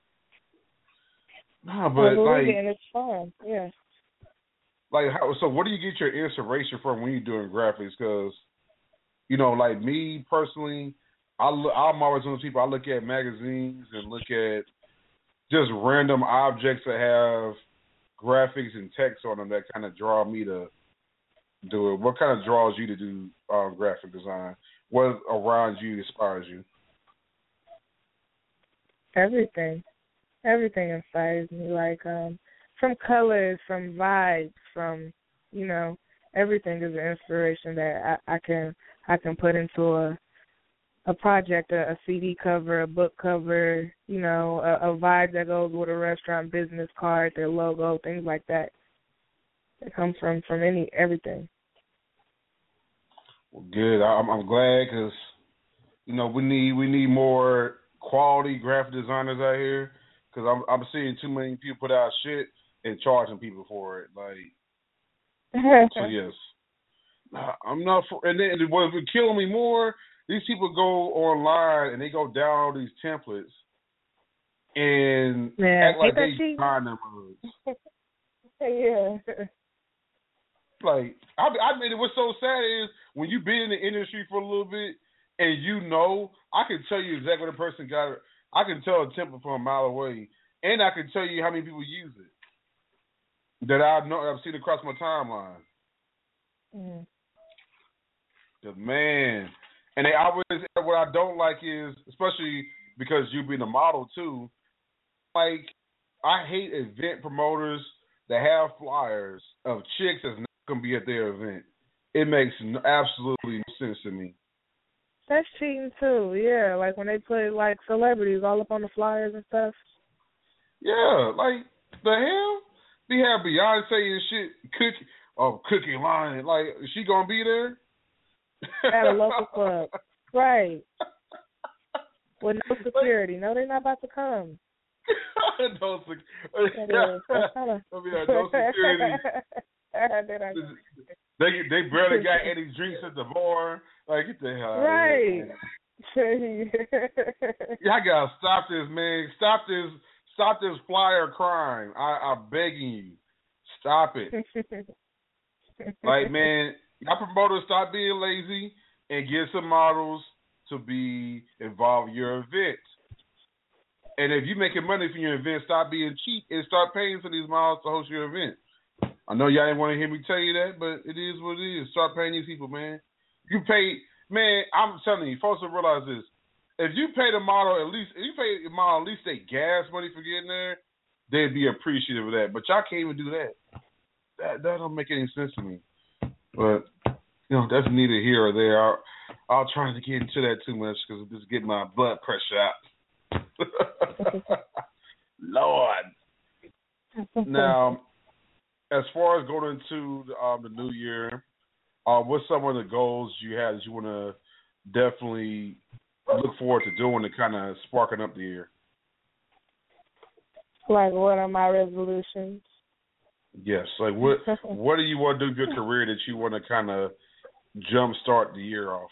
nah, but I believe like, it and it's fun. Yeah. Like, how, so what do you get your inspiration from when you're doing graphics? Because, you know, like me personally, I look, I'm always one of those people. I look at magazines and look at just random objects that have graphics and text on them that kind of draw me to do it. What kind of draws you to do um, graphic design? What around you inspires you? Everything. Everything inspires me. Like um, from colors, from vibes, from, you know, everything is an inspiration that I, I can I can put into a a project, a, a C D cover, a book cover, you know, a, a vibe that goes with a restaurant business card, their logo, things like that. It comes from from any everything. Well, good. I'm, I'm glad because you know we need we need more quality graphic designers out here because I'm I'm seeing too many people put out shit and charging people for it. Like, so yes, I'm not for. And then what would kill me more? These people go online and they go down all these templates and Man, act like they cheap? find them words. Yeah. Like, I, I mean, what's so sad is when you've been in the industry for a little bit and you know, I can tell you exactly what a person got. I can tell a template from a mile away, and I can tell you how many people use it that I know I've seen across my timeline. Mm. The man. And they always, what I don't like is, especially because you being a model too, like, I hate event promoters that have flyers of chicks that's not going to be at their event. It makes no, absolutely no sense to me. That's cheating too, yeah. Like when they put like celebrities all up on the flyers and stuff. Yeah, like, the hell? We have Beyonce and shit, Cookie, oh, Cookie Line. Like, is she going to be there? At a local club. Right. With no security. No, they're not about to come. no, sec- kinda... no security. they they barely got any drinks at the bar. Like, get the hell out right. of here. Y'all gotta stop this, man. Stop this. Stop this flyer crime. I, I'm begging you. Stop it. Like, man, y'all promoters, stop being lazy and get some models to be involved in your event. And if you're making money from your event, stop being cheap and start paying for these models to host your event. I know y'all didn't want to hear me tell you that, but it is what it is. Start paying these people, man. You pay, man, I'm telling you, folks will realize this. If you pay the model at least, if you pay the model at least their gas money for getting there, they'd be appreciative of that. But y'all can't even do that. That that don't make any sense to me. But, you know, that's neither here or there. I'll, I'll try to get into that too much because it's getting my blood pressure out. Lord. Now, as far as going into um, the new year, uh, what's some of the goals you have that you want to definitely look forward to doing to kind of sparking up the year? Like, what are my resolutions? Yes. Like, what what do you want to do with your career that you want to kind of jumpstart the year off?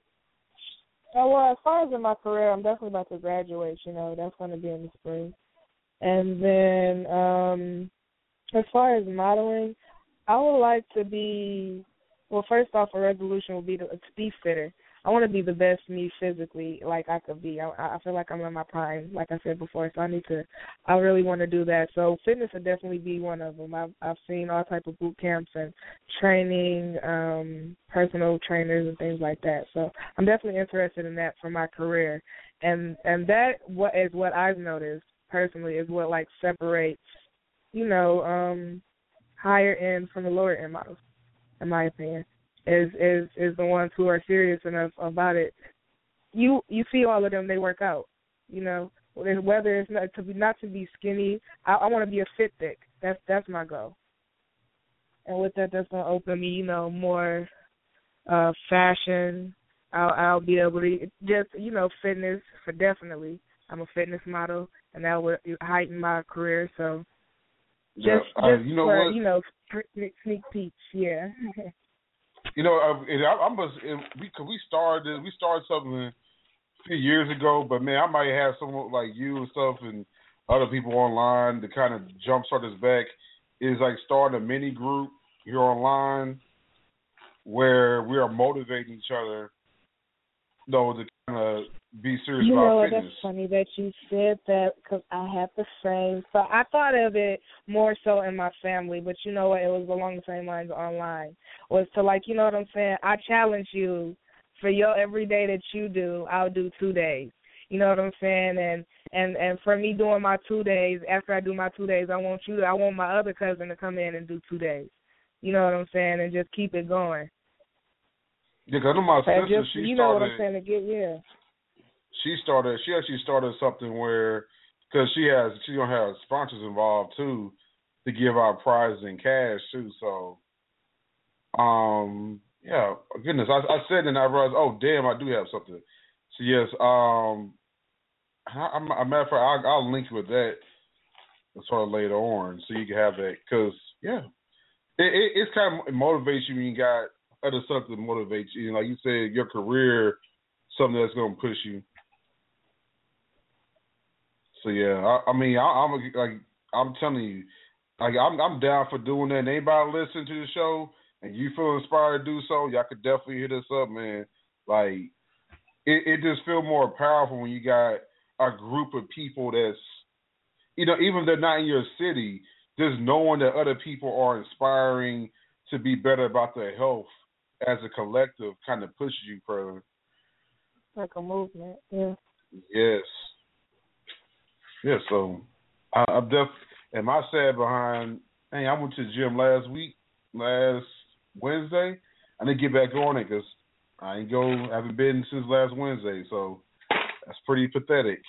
Oh, well, as far as in my career, I'm definitely about to graduate, you know. That's going to be in the spring. And then um, as far as modeling, I would like to be, well, first off, a resolution would be to, to be fitter. I want to be the best me physically like I could be. I, I feel like I'm in my prime, like I said before, so I need to, I really want to do that. So fitness would definitely be one of them. I've, I've seen all type of boot camps and training, um, personal trainers and things like that. So I'm definitely interested in that for my career. And and that what is what I've noticed personally is what, like, separates, you know, um, higher end from the lower end models, in my opinion. Is, is is the ones who are serious enough about it. You you see all of them, they work out. You know, whether it's not to be not to be skinny. I, I want to be a fit thick. That's that's my goal. And with that, that's gonna open me, you know, more uh, fashion. I'll I'll be able to just, you know, fitness for definitely. I'm a fitness model, and that would heighten my career. So just yeah, uh, just you know for what? you know sneak, sneak peeks, yeah. You know, I, I, I'm just, we cause we started we started something a few years ago, but man, I might have someone like you and stuff and other people online to kind of jumpstart us back. Is like starting a mini group here online where we are motivating each other, you know, to kind of be serious you about know, fitness. That's funny that you said that because I had the same. So I thought of it more so in my family, but you know what? It was along the same lines online. Was to, like, you know what I'm saying? I challenge you for your every day that you do, I'll do two days. You know what I'm saying? And and and for me doing my two days, after I do my two days, I want you, I want my other cousin to come in and do two days. You know what I'm saying? And just keep it going. Yeah, 'cause I know my And sister, just, she you know started. what I'm saying? To get yeah. She started. She actually started something where, because she has, she gonna have sponsors involved too, to give out prizes in cash too. So, um, yeah, goodness, I, I said and I realized, oh damn, I do have something. So yes, um, I, I, a matter of fact, I'll, I'll link you with that sort of later on, so you can have that. Cause yeah, it, it it's kind of motivates you when you got other stuff that motivates you. Like you said, your career, something that's gonna push you. So yeah, I, I mean, I, I'm like, I'm telling you, like I'm I'm down for doing that. And anybody listening to the show and you feel inspired to do so, y'all could definitely hit us up, man. Like it, it just feel more powerful when you got a group of people that's, you know, even if they're not in your city, just knowing that other people are inspiring to be better about their health as a collective kind of pushes you further. Like a movement, yeah. Yes. Yeah, so I, I'm definitely, am I sad behind, hey, I went to the gym last week, last Wednesday. I didn't get back on it because I ain't go, I haven't been since last Wednesday, so that's pretty pathetic.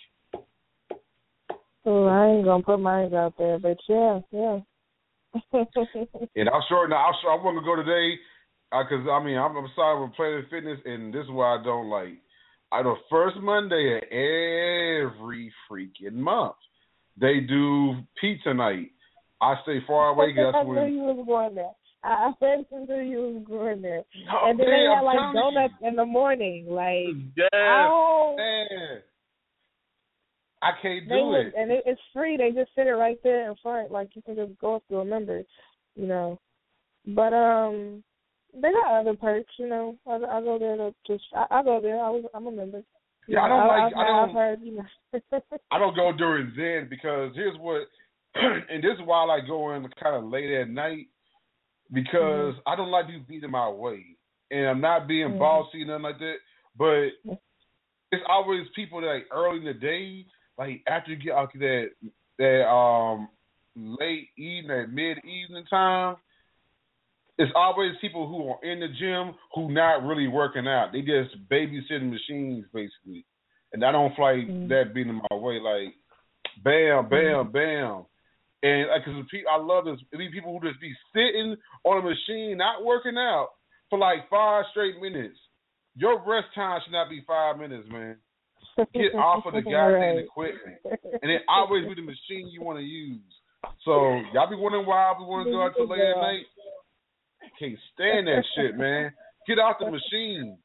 Oh, I ain't gonna put mine out there, but yeah, yeah. And I'm sure, now, I'm sure I want to go today because, I mean, I'm, I'm sorry with Planet Fitness, and this is why I don't like. I know first Monday of every freaking month, they do pizza night. I stay far away because that's I when. knew you was going there. I knew you was going there. Oh, and then man, they had I'm like telling donuts you. in the morning, like Yes, oh, man. I can't they do would, it. and it, it's free. They just sit it right there in front, like you can just go up to a member, you know. But um. They got other perks, you know. I, I go there to just. I, I go there. I was. I'm a member. You Yeah, I know, don't I, like. I've, I don't. I've heard, you know. I don't go during Zen because here's what, and this is why I like going kind of late at night because mm-hmm. I don't like people beating my way, and I'm not being mm-hmm. bossy nothing like that. But it's always people that like early in the day, like after you get out that that um late evening, that mid evening time. It's always people who are in the gym who not really working out. They just babysitting machines, basically. And I don't feel like mm-hmm. that being in my way. Like, bam, bam, mm-hmm. bam. And because like, I love this. These people who just be sitting on a machine, not working out for like five straight minutes. Your rest time should not be five minutes, man. Get off of the goddamn right. equipment. And it always be the machine you want to use. So y'all be wondering why I be wanting to go out till late at night. I can't stand that shit, man. Get out the machine.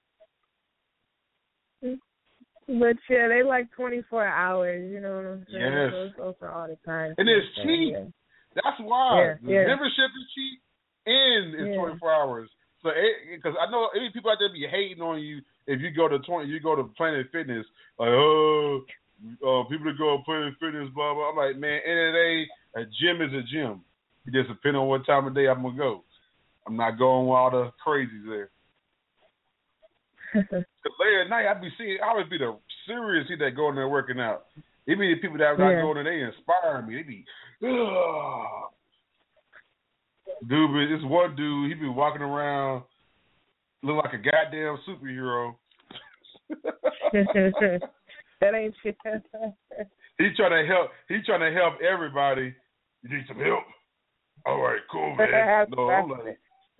But yeah, they like twenty-four hours, you know what I'm saying? Yes. So it's also all the time. And it's cheap. Yeah. That's why. Yeah, the yeah. membership is cheap and it's yeah. twenty-four hours. So, because I know any people out there be hating on you if you go to twenty, you go to Planet Fitness, like, oh, uh, people that go to Planet Fitness, blah, blah. I'm like, man, end of the day, a gym is a gym. It just depends on what time of day I'm going to go. I'm not going with all the crazies there. Cause late at night, I be seeing, I always be the serious people that go in there working out. They be the people that are not yeah. going in there, they inspire me. They be, ugh. Dude, but this one dude, he be walking around, look like a goddamn superhero. That ain't shit. He trying to help. He trying to help everybody. You need some help? All right, cool, man. No, I'm like.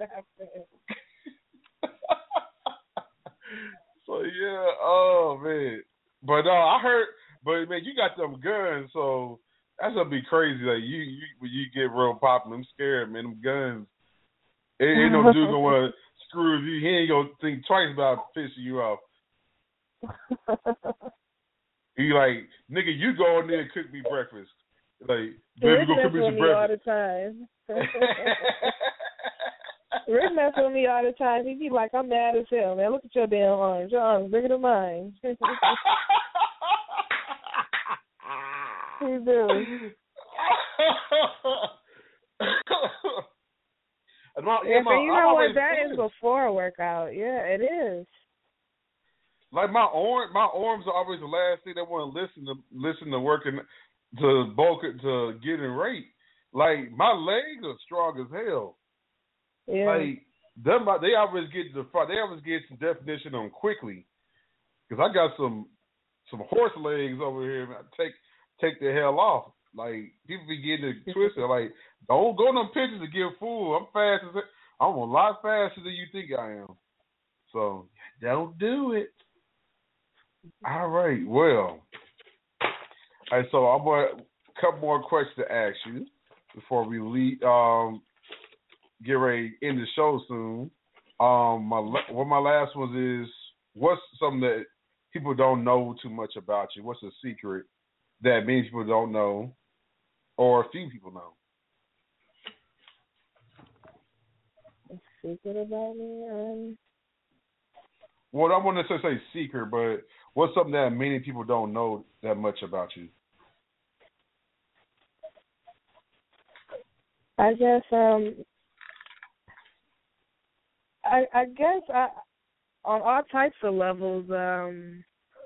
So yeah, oh man, but uh, I heard, but man, you got them guns, so that's gonna be crazy. Like you, you when you get real popular, I'm scared, man. Them guns, ain't, ain't no dude gonna wanna screw with you. He ain't gonna think twice about pissing you off. He like, nigga, you go in there and cook me breakfast. Like, baby, go cook me some breakfast. All the time. Rick mess with me all the time. He be like, I'm mad as hell, man. Look at your damn arms. Your arms bigger than mine. He do. my, yeah, yeah, my, so you know what? That is. is before a workout. Yeah, it is. Like my arm, my arms are always the last thing that want to listen to listen to working to bulk it to getting rate. Like my legs are strong as hell. Yeah. Like them, they always get the they always get some definition on quickly. Because I got some some horse legs over here. Man. Take take the hell off. Like people be getting it twisted. Like don't go on them pictures to get fooled. I'm fast as I'm a lot faster than you think I am. So don't do it. All right. Well. All right. So I'm going to a couple more questions to ask you before we leave. Um, get ready to end the show soon. Um, my one of my last ones is what's something that people don't know too much about you? What's a secret that many people don't know, or a few people know? A secret about me? Um... Well, I want to say secret, but what's something that many people don't know that much about you? I guess um, I I guess I on all types of levels, um,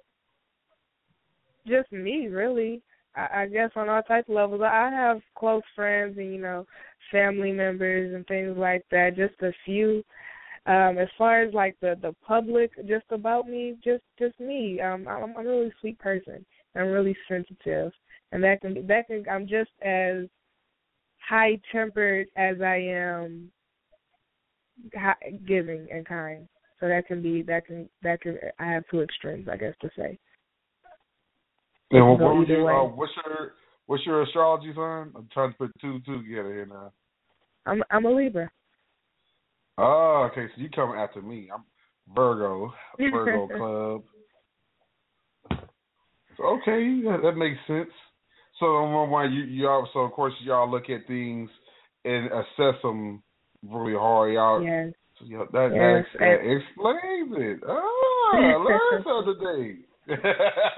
just me really. I, I guess on all types of levels, I have close friends and you know family members and things like that. Just a few. Um, as far as like the, the public, just about me, just just me. Um, I'm, I'm a really sweet person. I'm really sensitive, and that can that can I'm just as high tempered as I am high, giving and kind. So that can be that can that can I have two extremes, I guess to say. Yeah, well, what would you, uh, what's your what's your astrology sign? I'm trying to put two two together here now. I'm I'm a Libra. Oh, okay. So you coming after me? I'm Virgo, Virgo Club. So, okay, that, that makes sense. So, um, you you also, of course, y'all look at things and assess them really hard. Y'all, yes. So, you know, that, yes. that, that explains it. Oh, I learned something today.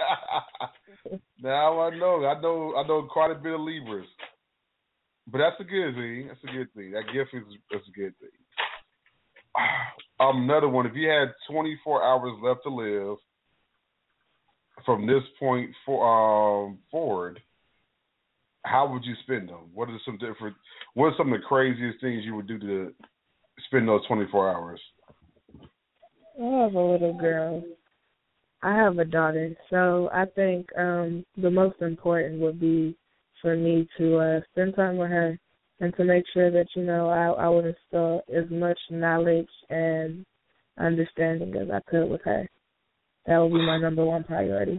Now I know. I know. I know quite a bit of Libras, but that's a good thing. That's a good thing. That gift is that's a good thing. Um, another one. If you had twenty-four hours left to live from this point for, um, forward, how would you spend them? What are some different? What are some of the craziest things you would do to spend those twenty-four hours? I have a little girl. I have a daughter, so I think um, the most important would be for me to uh, spend time with her. And to make sure that, you know, I, I would instill as much knowledge and understanding as I could with her. That would be my number one priority.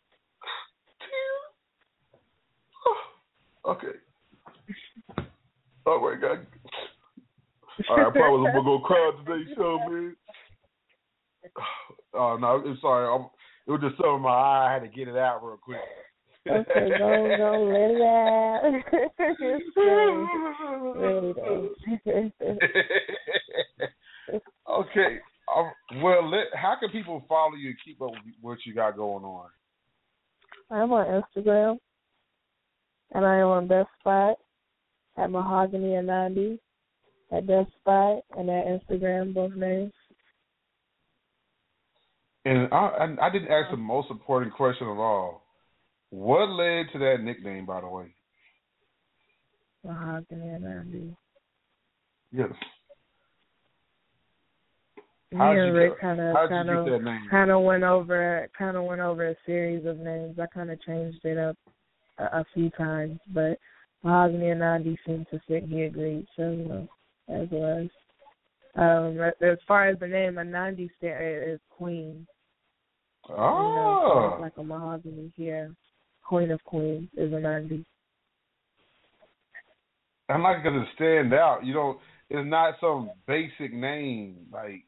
Okay. Oh, my God. All right, I probably was going to go cry today's show, man. Oh, no, I'm sorry. I'm, it was just something in my eye. I had to get it out real quick. Okay, go, go, let it out. Really don't. Okay. Um, well, let, how can people follow you and keep up with what you got going on? I'm on Instagram, and I am on Best Spot at Mahogany and ninety at Best Spot and at Instagram, both names. And I, I, I didn't ask the most important question of all. What led to that nickname, by the way? Mahogany and ninety. Yes. Me How'd and you Rick get, kind of how'd kind you of get that name? kind of went over kind of went over a series of names. I kind of changed it up a, a few times, but Mahogany and ninety seemed to fit. He agreed, so you know, as was. Um, as far as the name, a ninety is Queen. Oh, you know, so like a mahogany here. Queen of Queens is a ninety. I like it because it stand out. You know, it's not some basic name. Like,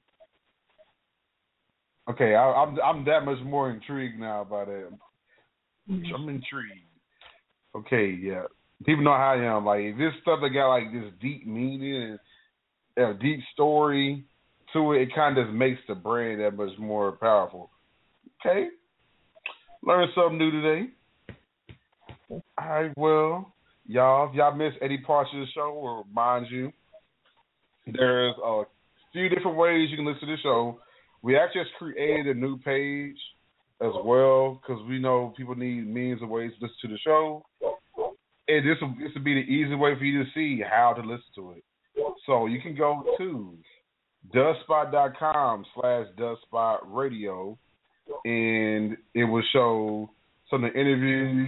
okay, I, I'm I'm that much more intrigued now by that. Mm-hmm. I'm intrigued. Okay, yeah. People know how I am. Like, if this stuff that got like this deep meaning and a deep story to it, it kind of makes the brand that much more powerful. Okay, learned something new today. All right, well, y'all, if y'all missed any parts of the show, we'll remind you, there's a few different ways you can listen to the show. We actually just created a new page as well because we know people need millions of ways to listen to the show. And this will, this will be the easy way for you to see how to listen to it. So you can go to dustspot.com slash dustspot radio, and it will show some of the interviews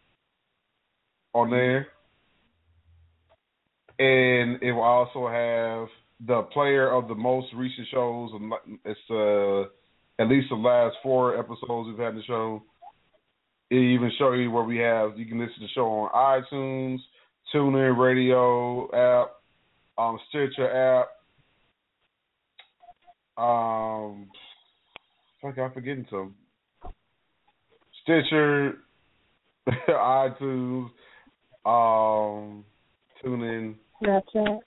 on there. And it will also have the player of the most recent shows. It's uh, at least the last four episodes we've had in the show. It even show you where we have, you can listen to the show on iTunes, TuneIn Radio app, um, Stitcher app. Um, I think I'm forgetting some. Stitcher, iTunes, um, TuneIn. Snapchat.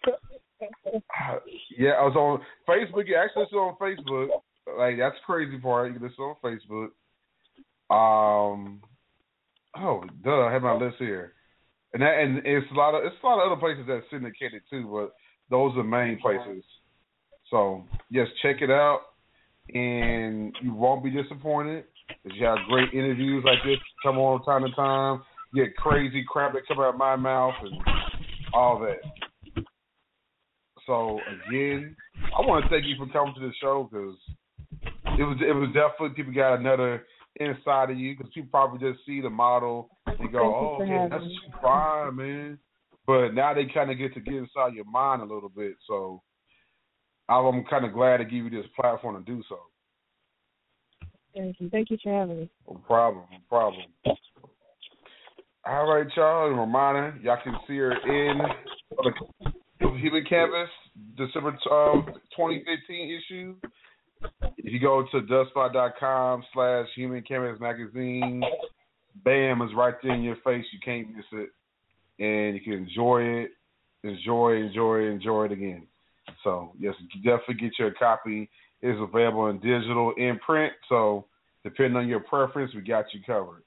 Yeah, I was on Facebook. You actually listen on Facebook. Like, that's the crazy part. You can listen on Facebook. Um, oh, duh, I have my list here. And that, and it's a lot of it's a lot of other places that syndicated too, but those are the main places. So yes, check it out, and you won't be disappointed. Cause you have great interviews like this come on time to time. You get crazy crap that come out of my mouth and all that. So again, I want to thank you for coming to the show because it was it was definitely people got another inside of you because people probably just see the model and go, oh, okay, that's fine, man. But now they kind of get to get inside your mind a little bit. So I'm kind of glad to give you this platform to do so. Thank you. Thank you for having me. No problem. No problem. All right, y'all. A reminder, y'all can see her in the Human Canvas, December uh, twenty fifteen issue. If you go to dustspot.com slash Human Canvas Magazine, bam, it's right there in your face. You can't miss it. And you can enjoy it, enjoy, enjoy, enjoy it again. So, yes, definitely get your copy. It's available in digital, in print. So, depending on your preference, we got you covered.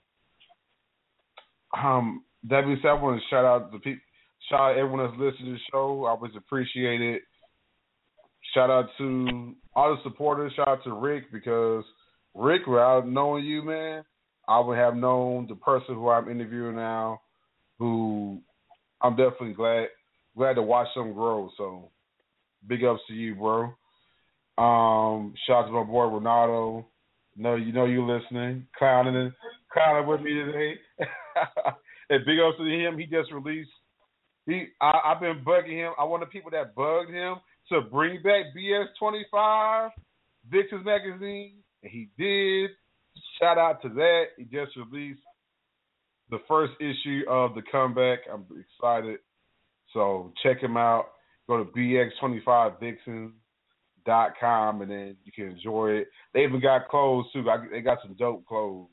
Um, that being said, I want to shout out the people, shout out everyone that's listening to the show. I always appreciate it. Shout out to all the supporters. Shout out to Rick because Rick, without knowing you, man, I would have known the person who I'm interviewing now, who I'm definitely glad glad to watch them grow. So big ups to you, bro. Um, shout out to my boy Renato. No, you know you listening, clowning clowning with me today. And big ups to him. He just released. He I, I've been bugging him. I want the people that bugged him to bring back B S twenty-five, Vixens Magazine, and he did. Shout out to that. He just released the first issue of the comeback. I'm excited. So check him out. Go to B X twenty-five Vixens dot com and then you can enjoy it. They even got clothes too. They got some dope clothes.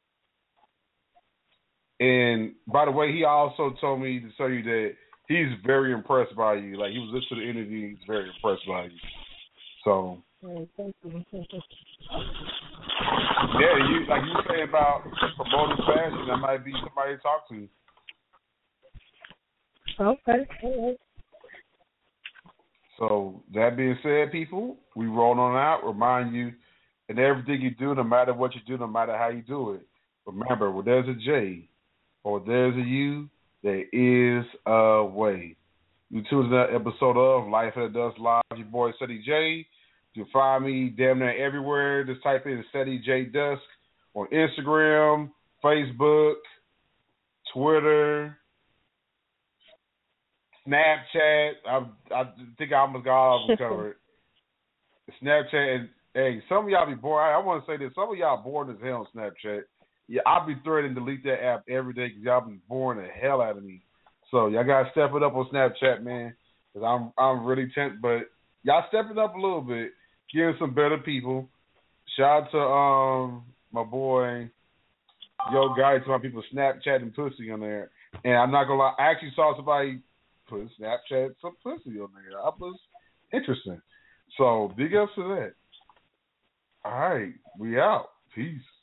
And by the way, he also told me to tell you that he's very impressed by you. Like, he was listening to the interview. He's very impressed by you. So, Thank you. yeah, you like you were saying about promoting fashion, that might be somebody to talk to. Okay. All right. So, that being said, people, we roll on out. Remind you, in everything you do, no matter what you do, no matter how you do it, remember, where there's a J or there's a U, there is a way. You tuned to that episode of Life at the Dust Live. Your boy, Ceddy J. You can find me damn near everywhere. Just type in Ceddy J Dusk on Instagram, Facebook, Twitter, Snapchat. I, I think I almost got all of them covered. Snapchat. And, hey, some of y'all be bored. I, I want to say this. Some of y'all bored as hell on Snapchat. Yeah, I'll be threatening to delete that app every day because y'all be boring the hell out of me. So y'all gotta step it up on Snapchat, man. Cause I'm I'm really tempted, but y'all step it up a little bit, getting some better people. Shout out to um my boy Yo Guy, to my people Snapchatting pussy on there. And I'm not gonna lie, I actually saw somebody put Snapchat some pussy on there. That was interesting. So big ups to that. All right, we out. Peace.